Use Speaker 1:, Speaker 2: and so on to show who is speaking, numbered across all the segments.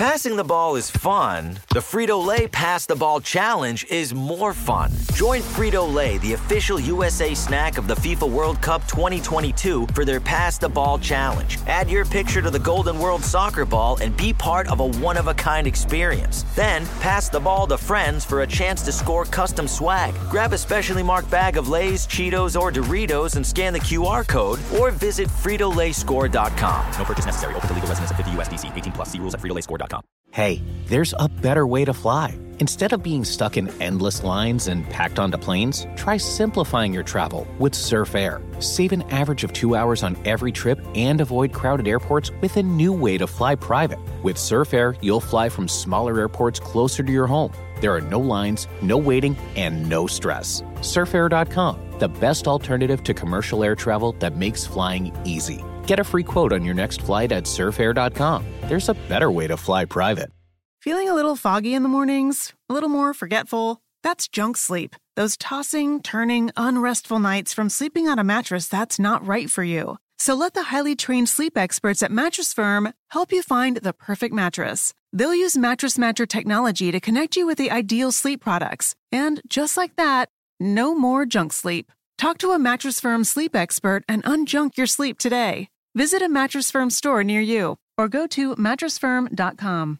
Speaker 1: Passing the ball is fun. The Frito-Lay Pass the Ball Challenge is more fun. Join Frito-Lay, the official USA snack of the FIFA World Cup 2022, for their Pass the Ball Challenge. Add your picture to the Golden World soccer ball and be part of a one-of-a-kind experience. Then, pass the ball to friends for a chance to score custom swag. Grab a specially marked bag of Lay's, Cheetos, or Doritos and scan the QR code, or visit FritoLayScore.com.
Speaker 2: No purchase necessary. Open to legal residents of 50 USDC. 18 plus. See rules at FritoLayScore.com.
Speaker 3: Hey, there's a better way to fly. Instead of being stuck in endless lines and packed onto planes, try simplifying your travel with Surf Air. Save an average of 2 hours on every trip and avoid crowded airports with a new way to fly private. With Surf Air, you'll fly from smaller airports closer to your home. There are no lines, no waiting, and no stress. Surfair.com, the best alternative to commercial air travel that makes flying easy. Get a free quote on your next flight at surfair.com. There's a better way to fly private.
Speaker 4: Feeling a little foggy in the mornings? A little more forgetful? That's junk sleep. Those tossing, turning, unrestful nights from sleeping on a mattress that's not right for you. So let the highly trained sleep experts at Mattress Firm help you find the perfect mattress. They'll use Mattress Matcher technology to connect you with the ideal sleep products. And just like that, no more junk sleep. Talk to a Mattress Firm sleep expert and unjunk your sleep today. Visit a Mattress Firm store near you or go to mattressfirm.com.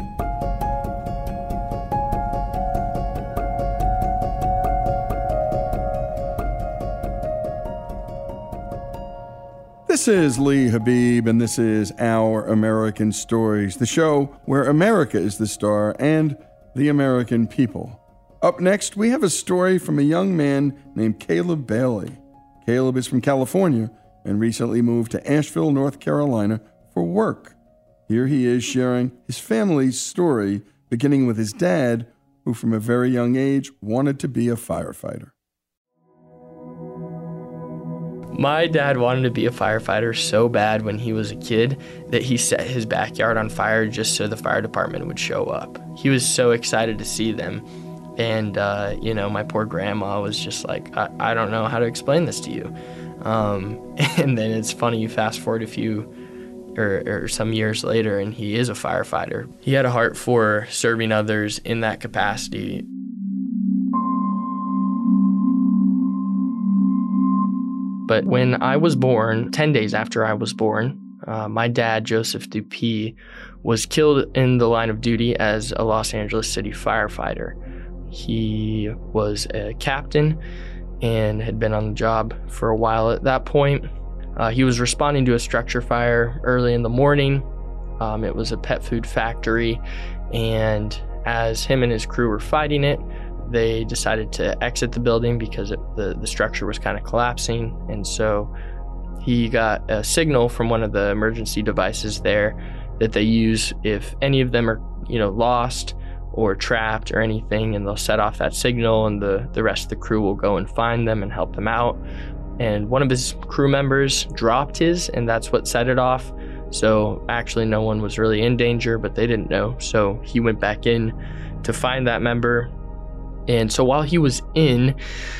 Speaker 5: This is Lee Habib, and this is Our American Stories, the show where America is the star and the American people. Up next, we have a story from a young man named Caleb Bailey. Caleb is from California and recently moved to Asheville, North Carolina for work. Here he is sharing his family's story, beginning with his dad, who from a very young age wanted to be a firefighter.
Speaker 6: My dad wanted to be a firefighter so bad when he was a kid that he set his backyard on fire just so the fire department would show up. He was so excited to see them. And, my poor grandma was just like, I don't know how to explain this to you. And then it's funny, you fast forward a few or some years later, and he is a firefighter. He had a heart for serving others in that capacity. But when I was born, 10 days after I was born, my dad, Joseph Dupuy, was killed in the line of duty as a Los Angeles City firefighter. He was a captain and had been on the job for a while at that point. He was responding to a structure fire early in the morning. It was a pet food factory, and as him and his crew were fighting it, they decided to exit the building because the structure was kind of collapsing. And so he got a signal from one of the emergency devices there that they use if any of them are, lost or trapped or anything, and they'll set off that signal, and the rest of the crew will go and find them and help them out. And one of his crew members dropped his, and that's what set it off. So actually no one was really in danger, but they didn't know. So he went back in to find that member. And so while he was in,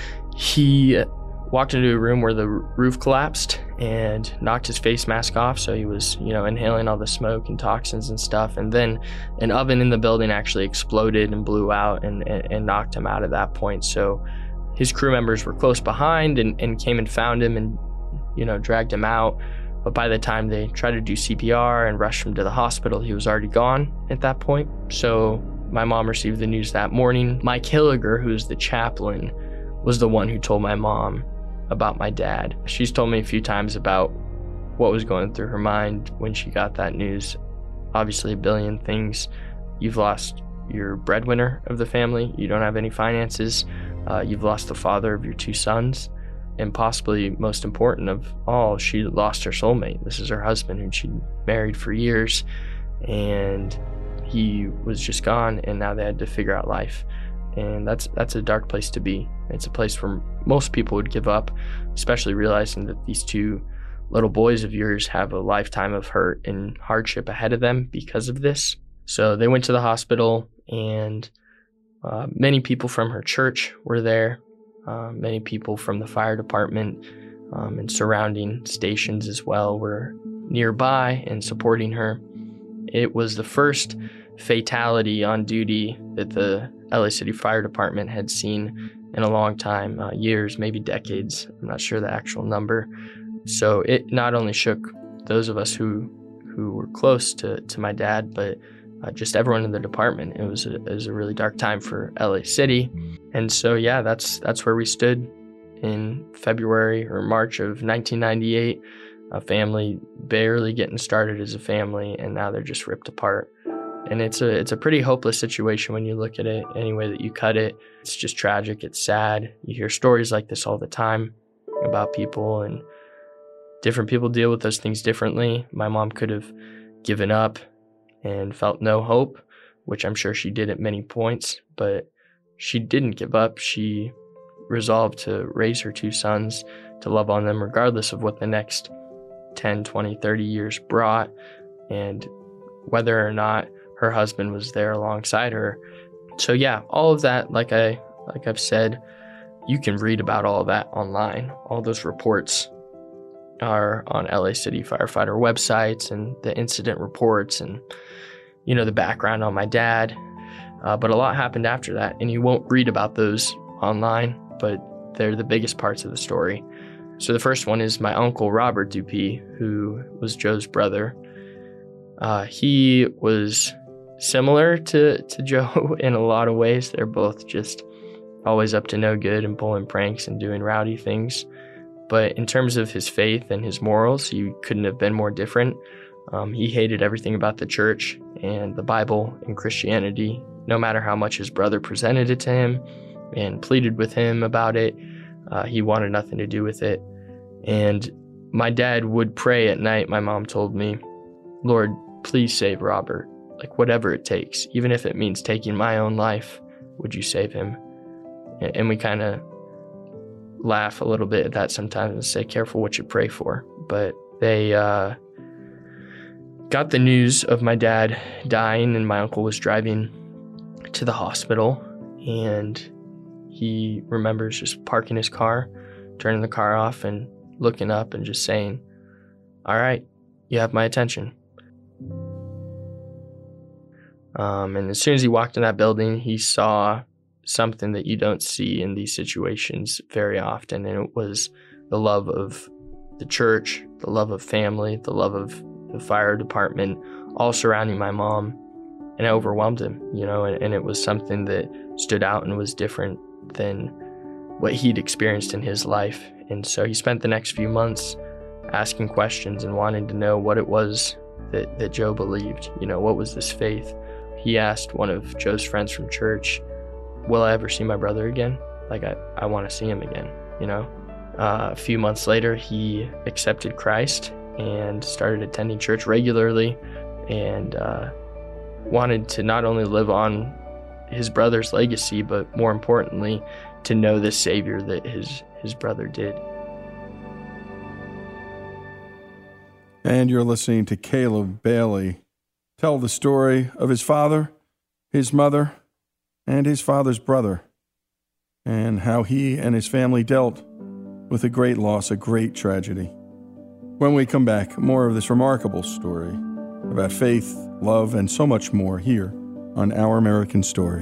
Speaker 6: he walked into a room where the roof collapsed and knocked his face mask off. So he was, inhaling all the smoke and toxins and stuff. And then an oven in the building actually exploded and blew out and knocked him out at that point. So his crew members were close behind and came and found him and, dragged him out. But by the time they tried to do CPR and rushed him to the hospital, he was already gone at that point. So my mom received the news that morning. Mike Hilliger, who's the chaplain, was the one who told my mom about my dad. She's told me a few times about what was going through her mind when she got that news. Obviously, a billion things. You've lost your breadwinner of the family. You don't have any finances. You've lost the father of your two sons. And possibly most important of all, she lost her soulmate. This is her husband, who she'd married for years. And he was just gone, and now they had to figure out life. And that's a dark place to be. It's a place where most people would give up, especially realizing that these two little boys of yours have a lifetime of hurt and hardship ahead of them because of this. So they went to the hospital, and many people from her church were there. Many people from the fire department and surrounding stations as well were nearby and supporting her. It was the first fatality on duty that the LA City Fire Department had seen in a long time, years, maybe decades. I'm not sure the actual number. So it not only shook those of us who were close to my dad, but just everyone in the department. It was a really dark time for LA City. And so, yeah, that's where we stood in February or March of 1998, a family barely getting started as a family, and now they're just ripped apart. And it's a pretty hopeless situation when you look at it any way that you cut it. It's just tragic. It's sad. You hear stories like this all the time about people, and different people deal with those things differently. My mom could have given up and felt no hope, which I'm sure she did at many points, but she didn't give up. She resolved to raise her two sons, to love on them regardless of what the next 10, 20, 30 years brought, and whether or not her husband was there alongside her. So yeah, all of that, like I've said, you can read about all of that online. All those reports are on LA City firefighter websites, and the incident reports, and the background on my dad. But a lot happened after that, and you won't read about those online, but they're the biggest parts of the story. So the first one is my uncle, Robert Dupuy, who was Joe's brother. He was similar to Joe in a lot of ways. They're both just always up to no good and pulling pranks and doing rowdy things. But in terms of his faith and his morals, he couldn't have been more different. He hated everything about the church and the Bible and Christianity, no matter how much his brother presented it to him and pleaded with him about it. He wanted nothing to do with it. And my dad would pray at night, my mom told me, "Lord, please save Robert. Like, whatever it takes, even if it means taking my own life, would you save him?" And we kind of laugh a little bit at that sometimes and say, careful what you pray for. But they got the news of my dad dying, and my uncle was driving to the hospital, and he remembers just parking his car, turning the car off, and looking up and just saying, "All right, you have my attention." And as soon as he walked in that building, he saw something that you don't see in these situations very often, and it was the love of the church, the love of family, the love of the fire department, all surrounding my mom, and it overwhelmed him, and it was something that stood out and was different than what he'd experienced in his life. And so he spent the next few months asking questions and wanting to know what it was that Joe believed. What was this faith? He asked one of Joe's friends from church, "Will I ever see my brother again? Like, I want to see him again," A few months later, he accepted Christ and started attending church regularly, and wanted to not only live on his brother's legacy, but more importantly, to know the Savior that his brother did.
Speaker 5: And you're listening to Caleb Bailey tell the story of his father, his mother, and his father's brother, and how he and his family dealt with a great loss, a great tragedy. When we come back, more of this remarkable story about faith, love, and so much more here on Our American Stories.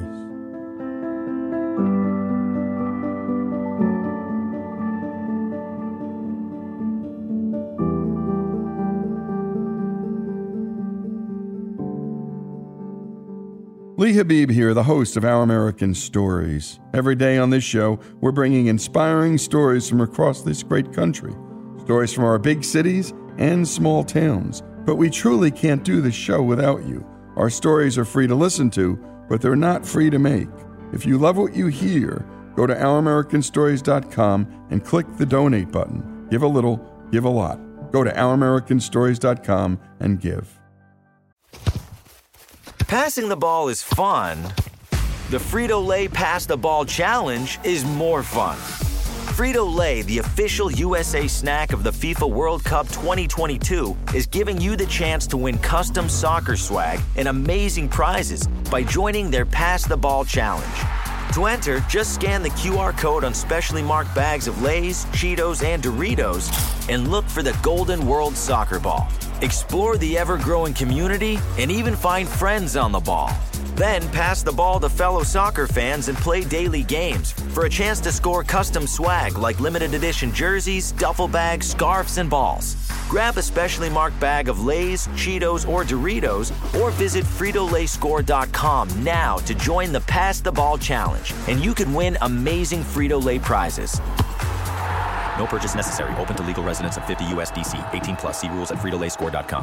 Speaker 5: Lee Habib here, the host of Our American Stories. Every day on this show, we're bringing inspiring stories from across this great country. Stories from our big cities and small towns. But we truly can't do this show without you. Our stories are free to listen to, but they're not free to make. If you love what you hear, go to OurAmericanStories.com and click the donate button. Give a little, give a lot. Go to OurAmericanStories.com and give.
Speaker 1: Passing the ball is fun. The Frito-Lay Pass the Ball Challenge is more fun. Frito-Lay, the official USA snack of the FIFA World Cup 2022, is giving you the chance to win custom soccer swag and amazing prizes by joining their Pass the Ball Challenge. To enter, just scan the QR code on specially marked bags of Lay's, Cheetos, and Doritos and look for the Golden World Soccer Ball. Explore the ever-growing community and even find friends on the ball. Then pass the ball to fellow soccer fans and play daily games for a chance to score custom swag like limited edition jerseys, duffel bags, scarves, and balls. Grab a specially marked bag of Lay's, Cheetos, or Doritos, or visit FritoLayScore.com now to join the Pass the Ball Challenge, and you can win amazing Frito-Lay prizes.
Speaker 2: No purchase necessary. Open to legal residents of 50 USDC. 18 plus. See rules at FritoLayScore.com.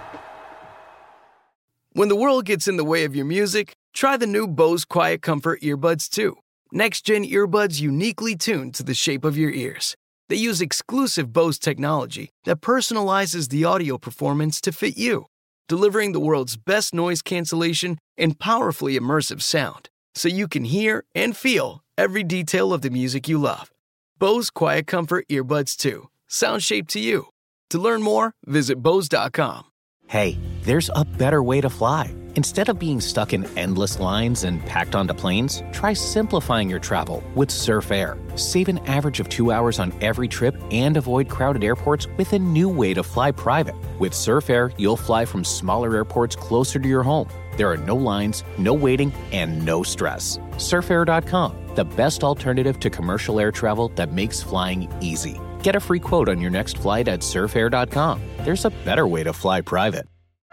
Speaker 7: When the world gets in the way of your music, try the new Bose Quiet Comfort Earbuds 2. Next-gen earbuds uniquely tuned to the shape of your ears. They use exclusive Bose technology that personalizes the audio performance to fit you, delivering the world's best noise cancellation and powerfully immersive sound, so you can hear and feel every detail of the music you love. Bose Quiet Comfort Earbuds 2. Sound shaped to you. To learn more, visit Bose.com.
Speaker 3: Hey, there's a better way to fly. Instead of being stuck in endless lines and packed onto planes, try simplifying your travel with Surf Air. Save an average of 2 hours on every trip and avoid crowded airports with a new way to fly private. With Surf Air, you'll fly from smaller airports closer to your home. There are no lines, no waiting, and no stress. Surfair.com, the best alternative to commercial air travel that makes flying easy. Get a free quote on your next flight at surfair.com. There's a better way to fly private.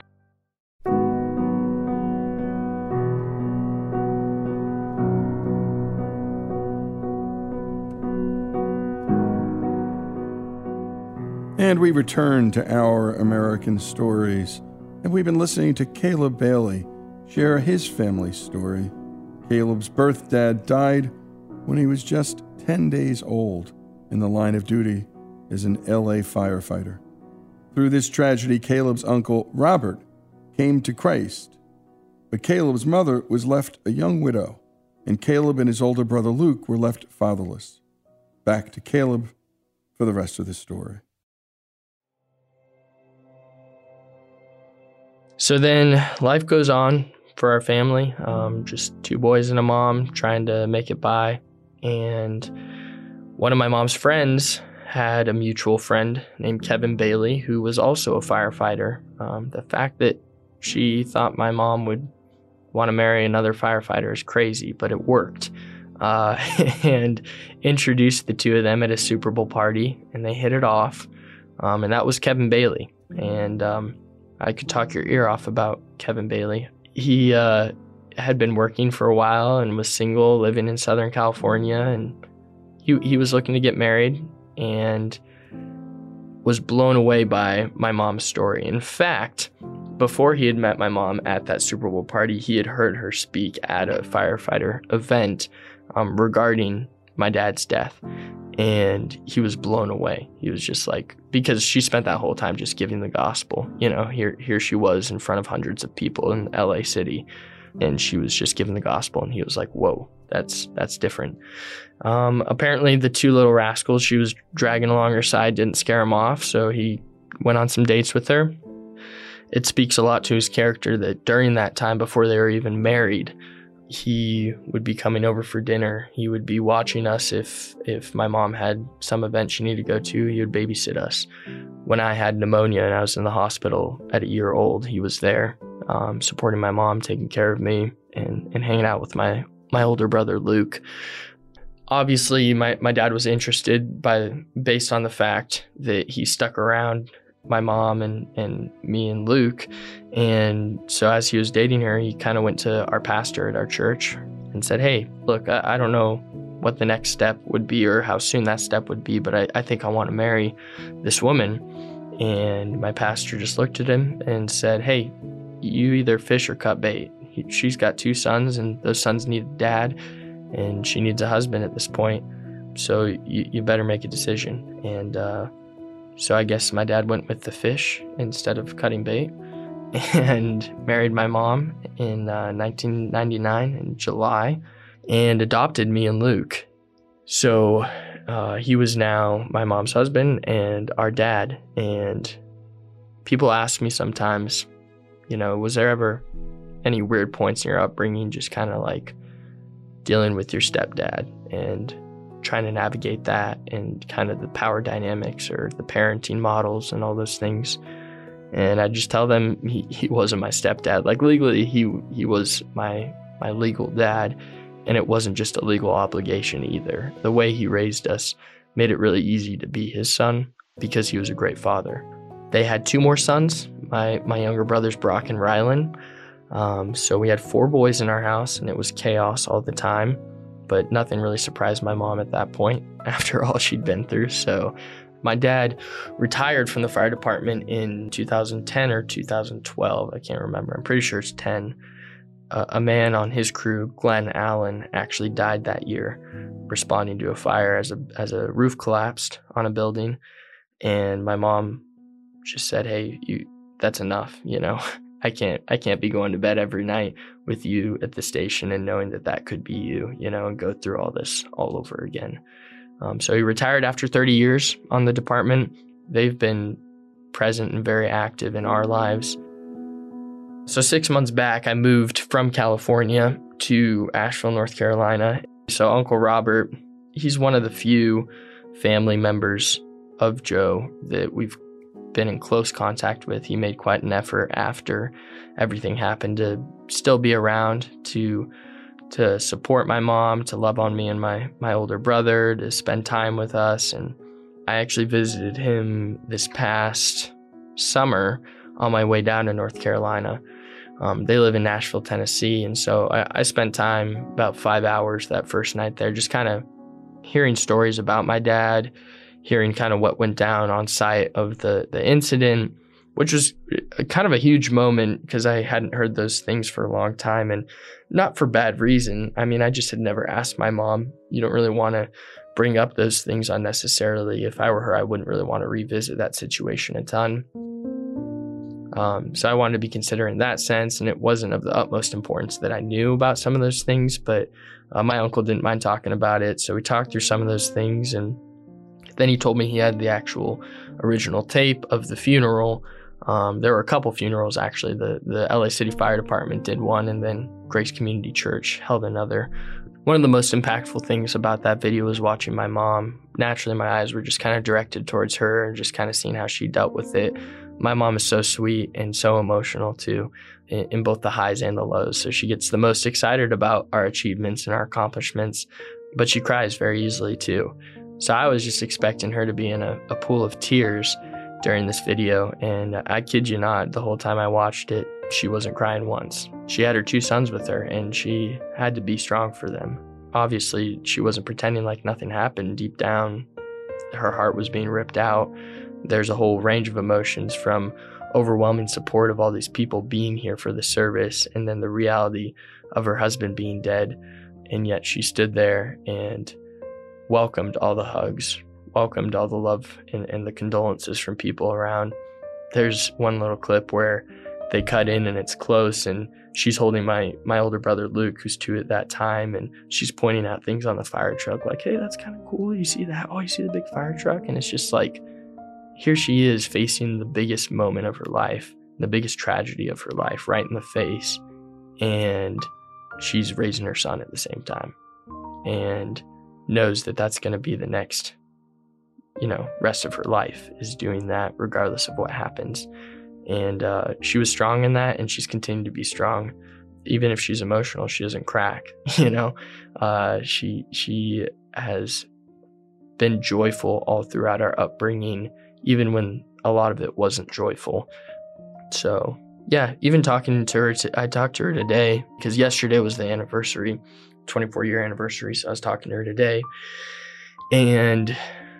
Speaker 5: And we return to Our American Stories, and we've been listening to Caleb Bailey share his family story. Caleb's birth dad died when he was just 10 days old in the line of duty as an LA firefighter. Through this tragedy, Caleb's uncle, Robert, came to Christ, but Caleb's mother was left a young widow, and Caleb and his older brother Luke were left fatherless. Back to Caleb for the rest of the story.
Speaker 6: So then life goes on for our family, just two boys and a mom trying to make it by. And one of my mom's friends had a mutual friend named Kevin Bailey, who was also a firefighter. The fact that she thought my mom would want to marry another firefighter is crazy, but it worked. And introduced the two of them at a Super Bowl party, and they hit it off. And that was Kevin Bailey. And I could talk your ear off about Kevin Bailey. He had been working for a while and was single, living in Southern California, and he was looking to get married and was blown away by my mom's story. In fact, before he had met my mom at that Super Bowl party, he had heard her speak at a firefighter event regarding my dad's death. And he was blown away. He was just like, because she spent that whole time just giving the gospel. You know, here she was in front of hundreds of people in LA City, and she was just giving the gospel. And he was like, whoa, that's different. Apparently the two little rascals she was dragging along her side didn't scare him off, so he went on some dates with her. It speaks a lot to his character that during that time, before they were even married, he would be coming over for dinner. He would be watching us if my mom had some event she needed to go to. He would babysit us. When I had pneumonia and I was in the hospital at a year old, he was there, supporting my mom, taking care of me, and hanging out with my older brother, Luke. Obviously, my dad was interested based on the fact that he stuck around my mom and me and Luke. And so as he was dating her, he kind of went to our pastor at our church and said, hey, look, I don't know what the next step would be or how soon that step would be, but I think I want to marry this woman. And my pastor just looked at him and said, hey, you either fish or cut bait. She's got two sons, and those sons need a dad, and she needs a husband at this point. So you better make a decision. And so I guess my dad went with the fish instead of cutting bait, and married my mom in 1999 in July, and adopted me and Luke. So he was now my mom's husband and our dad. And people ask me sometimes, was there ever any weird points in your upbringing, just kind of like dealing with your stepdad and trying to navigate that and kind of the power dynamics or the parenting models and all those things. And I just tell them he wasn't my stepdad. Like legally, he was my legal dad, and it wasn't just a legal obligation either. The way he raised us made it really easy to be his son because he was a great father. They had 2 more sons, my younger brothers, Brock and Rylan. So we had 4 boys in our house, and it was chaos all the time. But nothing really surprised my mom at that point after all she'd been through. So my dad retired from the fire department in 2010 or 2012. I can't remember. I'm pretty sure it's 10. A man on his crew, Glenn Allen, actually died that year responding to a fire as a roof collapsed on a building. And my mom just said, "Hey, that's enough. I can't be going to bed every night with you at the station and knowing that could be you, and go through all this all over again." So he retired after 30 years on the department. They've been present and very active in our lives. So 6 months back, I moved from California to Asheville, North Carolina. So Uncle Robert, he's one of the few family members of Joe that we've been in close contact with. He made quite an effort after everything happened to still be around to support my mom, to love on me and my older brother, to spend time with us. And I actually visited him this past summer on my way down to North Carolina. They live in Nashville, Tennessee. And so I spent time, about 5 hours that first night there, just kind of hearing stories about my dad, hearing kind of what went down on site of the incident, which was kind of a huge moment because I hadn't heard those things for a long time, and not for bad reason. I mean, I just had never asked my mom. You don't really want to bring up those things unnecessarily. If I were her, I wouldn't really want to revisit that situation a ton. So I wanted to be considerate in that sense, and it wasn't of the utmost importance that I knew about some of those things, but my uncle didn't mind talking about it. So we talked through some of those things, and then he told me he had the actual original tape of the funeral. There were a couple funerals, actually. The LA City Fire Department did one, and then Grace Community Church held another. One of the most impactful things about that video was watching my mom. Naturally, my eyes were just kind of directed towards her and just kind of seeing how she dealt with it. My mom is so sweet and so emotional too, in both the highs and the lows. So she gets the most excited about our achievements and our accomplishments, but she cries very easily too. So I was just expecting her to be in a pool of tears during this video, and I kid you not, the whole time I watched it, she wasn't crying once. She had her 2 sons with her, and she had to be strong for them. Obviously, she wasn't pretending like nothing happened. Deep down, her heart was being ripped out. There's a whole range of emotions, from overwhelming support of all these people being here for the service, and then the reality of her husband being dead. And yet she stood there and welcomed all the hugs, welcomed all the love and the condolences from people around. There's one little clip where they cut in and it's close, and she's holding my older brother Luke, who's 2 at that time, and she's pointing out things on the fire truck like, "Hey, that's kind of cool. You see that? Oh, you see the big fire truck?" And it's just like, here she is facing the biggest moment of her life, the biggest tragedy of her life right in the face, and she's raising her son at the same time, and knows that that's going to be the next, rest of her life, is doing that regardless of what happens. And she was strong in that, and she's continued to be strong. Even if she's emotional, she doesn't crack, She has been joyful all throughout our upbringing, even when a lot of it wasn't joyful. So yeah, even talking to her, I talked to her today because yesterday was the anniversary, 24-year anniversary. So I was talking to her today, and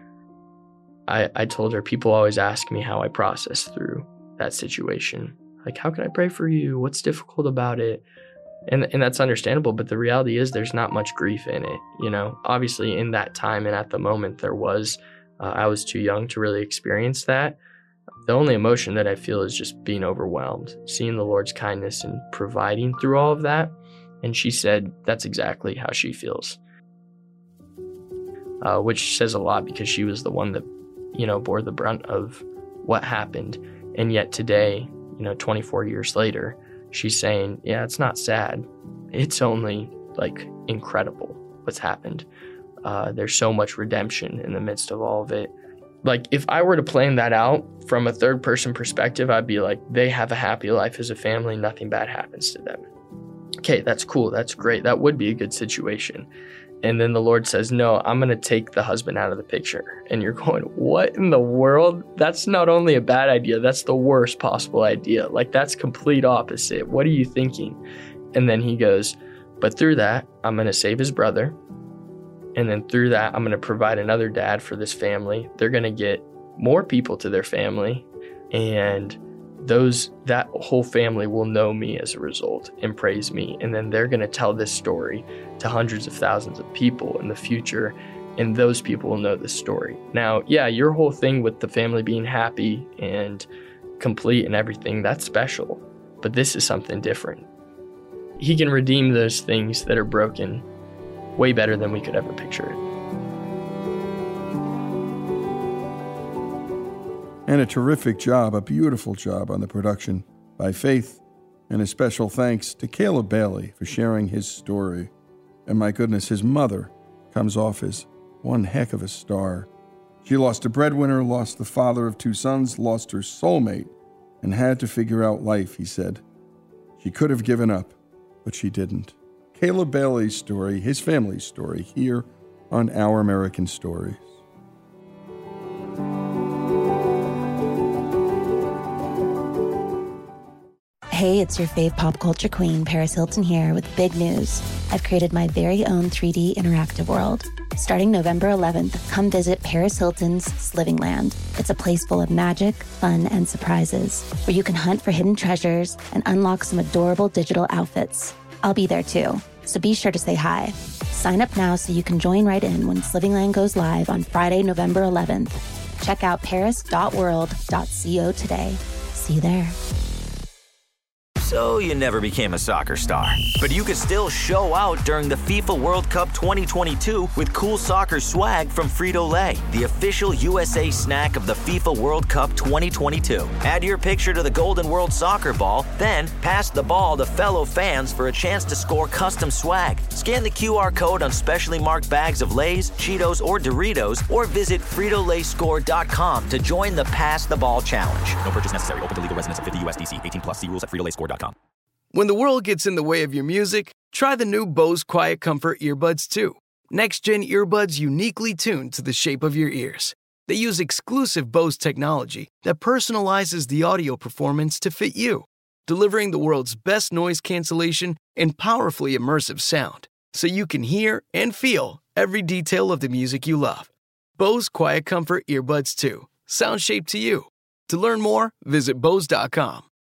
Speaker 6: I told her, people always ask me how I process through that situation. Like, how can I pray for you? What's difficult about it? And that's understandable, but the reality is there's not much grief in it. Obviously in that time and at the moment there was, I was too young to really experience that. The only emotion that I feel is just being overwhelmed, seeing the Lord's kindness and providing through all of that. And she said that's exactly how she feels, which says a lot because she was the one that, bore the brunt of what happened. And yet today, 24 years later, she's saying, yeah, it's not sad. It's only like incredible what's happened. There's so much redemption in the midst of all of it. Like, if I were to plan that out from a third person perspective, I'd be like, they have a happy life as a family. Nothing bad happens to them. Okay, that's cool. That's great. That would be a good situation. And then the Lord says, no, I'm going to take the husband out of the picture. And you're going, what in the world? That's not only a bad idea, that's the worst possible idea. Like, that's complete opposite. What are you thinking? And then he goes, but through that, I'm going to save his brother. And then through that, I'm going to provide another dad for this family. They're going to get more people to their family. And that whole family will know me as a result and praise me. And then they're going to tell this story to hundreds of thousands of people in the future. And those people will know this story. Now, yeah, your whole thing with the family being happy and complete and everything, that's special. But this is something different. He can redeem those things that are broken way better than we could ever picture it.
Speaker 5: And a terrific job, a beautiful job on the production by Faith. And a special thanks to Caleb Bailey for sharing his story. And my goodness, his mother comes off as one heck of a star. She lost a breadwinner, lost the father of 2 sons, lost her soulmate, and had to figure out life, he said. She could have given up, but she didn't. Caleb Bailey's story, his family's story, here on Our American Stories.
Speaker 8: Hey, it's your fave pop culture queen, Paris Hilton here with big news. I've created my very own 3D interactive world. Starting November 11th, come visit Paris Hilton's Slivingland. It's a place full of magic, fun, and surprises, where you can hunt for hidden treasures and unlock some adorable digital outfits. I'll be there too, so be sure to say hi. Sign up now so you can join right in when Slivingland goes live on Friday, November 11th. Check out paris.world.co today. See you there.
Speaker 1: So you never became a soccer star, but you could still show out during the FIFA World Cup 2022 with cool soccer swag from Frito-Lay, the official USA snack of the FIFA World Cup 2022. Add your picture to the Golden World Soccer Ball, then pass the ball to fellow fans for a chance to score custom swag. Scan the QR code on specially marked bags of Lay's, Cheetos, or Doritos, or visit FritoLayScore.com to join the Pass the Ball Challenge.
Speaker 2: No purchase necessary. Open to legal residents of 50 USDC. 18 plus. See rules at FritoLayScore.com.
Speaker 7: When the world gets in the way of your music, try the new Bose Quiet Comfort earbuds 2. Next-gen earbuds uniquely tuned to the shape of your ears. They use exclusive Bose technology that personalizes the audio performance to fit you, delivering the world's best noise cancellation and powerfully immersive sound, so you can hear and feel every detail of the music you love. Bose Quiet Comfort earbuds 2. Sound shaped to you. To learn more, visit Bose.com.